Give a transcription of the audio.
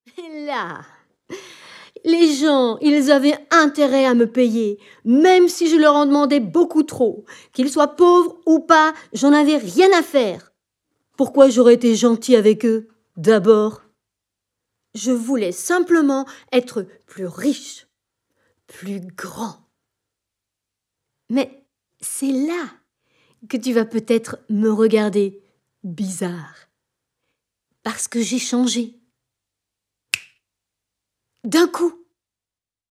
Et là, les gens, ils avaient intérêt à me payer, même si je leur en demandais beaucoup trop. Qu'ils soient pauvres ou pas, j'en avais rien à faire. Pourquoi j'aurais été gentil avec eux? D'abord, je voulais simplement être plus riche, plus grand. Mais c'est là que tu vas peut-être me regarder bizarre. Parce que j'ai changé. D'un coup.